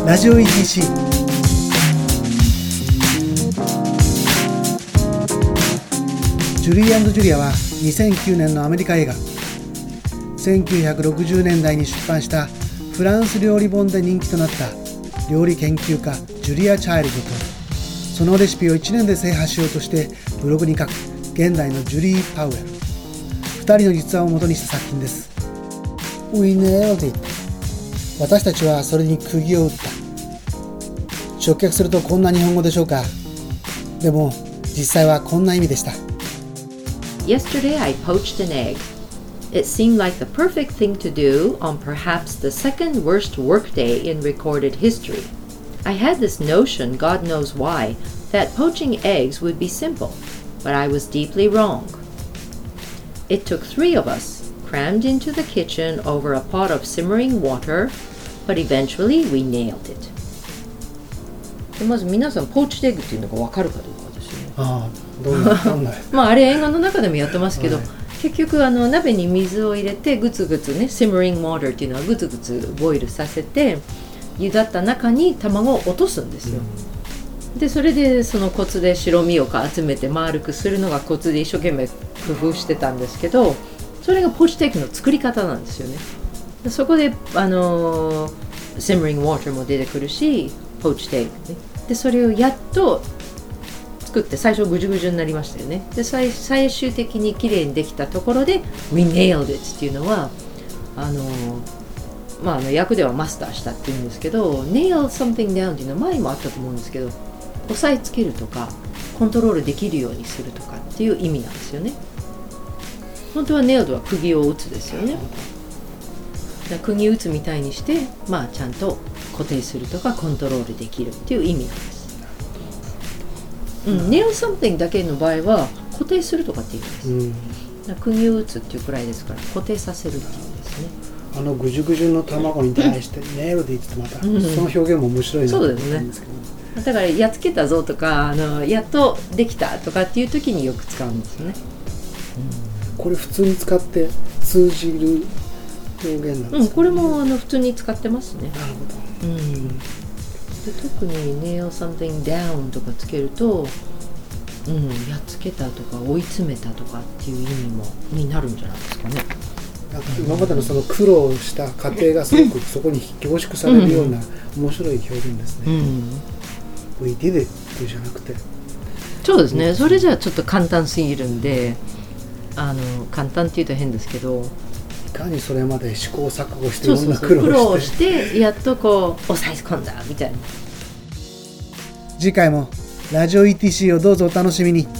ラジオ ETC。 ジュリー&ジュリアは2009年のアメリカ映画。1960年代に出版したフランス料理本で人気となった料理研究家ジュリア・チャイルドと、そのレシピを1年で制覇しようとしてブログに書く現代のジュリー・パウエル。2人の実話を元にした作品です。 We nailed it。 私たちはそれに釘を打った。直訳するとこんな日本語でしょうか。でも実際はこんな意味でした。 Yesterday I poached an egg. It seemed like the perfect thing to do on perhaps the second worst workday in recorded history. I had this notion, God knows why, that poaching eggs would be simple, but I was deeply wrong. It took 3 of us, crammed into the kitchen over a pot of simmering water, but eventually we nailed it. でまず皆さんポーチエッグっていうのが分かるかどうかですよね。 どんなまああれ映画の中でもやってますけど、 はい、 結局鍋に水を入れてグツグツね、simmering water っていうのはグツグツボイルさせて茹だった中に卵を落とすんですよ、でそれでそのコツで白身を集めて丸くするのがコツで一生懸命工夫してたんですけど、それがポーチエッグの作り方なんですよね。でそこでsimmering water も出てくるし、ポーチエッグね、でそれをやっと作って最初ぐじゅぐじゅになりましたよね。で最終的に綺麗にできたところで We nailed it っていうのは訳ではマスターしたっていうんですけど、 nail something down っていうのは前にもあったと思うんですけど、押さえつけるとかコントロールできるようにするとかっていう意味なんですよね。本当は nailed は釘を打つですよね。だから釘打つみたいにして、ちゃんと固定するとかコントロールできるっていう意味なんです。nail something だけの場合は固定するとかっていう意味です、だから釘を打つっていうくらいですから固定させるっていう意味ですね。 ぐじゅぐじゅの卵に対してネイルで言ってまた、その表現も面白いなと思うんですけど、 だからやっつけたぞとかやっとできたとかっていう時によく使うんですね、 これ普通に使って通じる表現なんですか、 これも普通に使ってますね。 なるほど、 で特に nail something down とかつけると、やっつけたとか追い詰めたとかっていう意味もになるんじゃないですかね。 なんか今までのその苦労した過程がすごくそこに凝縮されるような面白い表現ですね、We did it じゃなくて、 そうですね、それじゃあちょっと簡単すぎるんで、簡単って言うと変ですけど、 いかにそれまで試行錯誤していろんな苦労してやっとこう抑え込んだみたいな。 次回もラジオ ETC をどうぞお楽しみに。